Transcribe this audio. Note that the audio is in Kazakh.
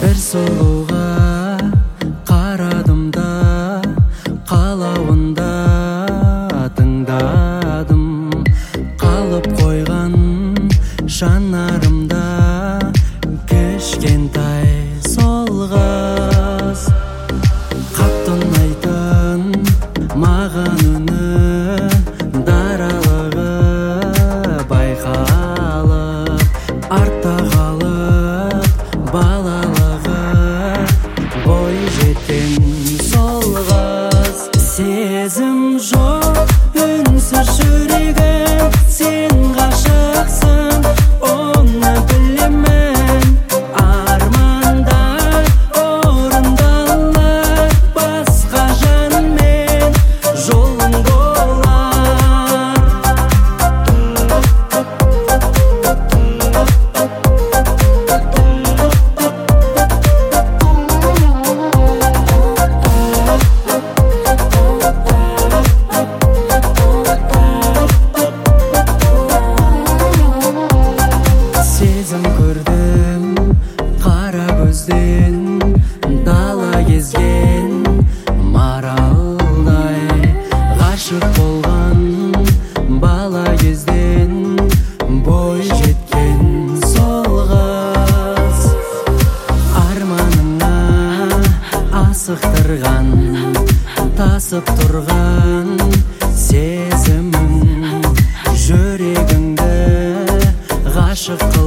бір сұлуға қарадым да қалауында тыңдадым, қалып қойған жанарымда кішкентай сол қыз. Қатты ұнайтын маған үні, даралығы байқалып, артта қалып балалығы бой жеткен сол қыз. Сезім жоқ, үнсіз жүрегім, сен ғашықсың, оны білемін. Армандар орындалар, басқа жанмен жолың болар. Сезім көрдім қара көзден, дала кезген маралдай. Ғашық болған бала кезден бой жеткен сол қыз. Арманыңа асықтырған, тасып тұрған сезімің, жүрегіңді ғашық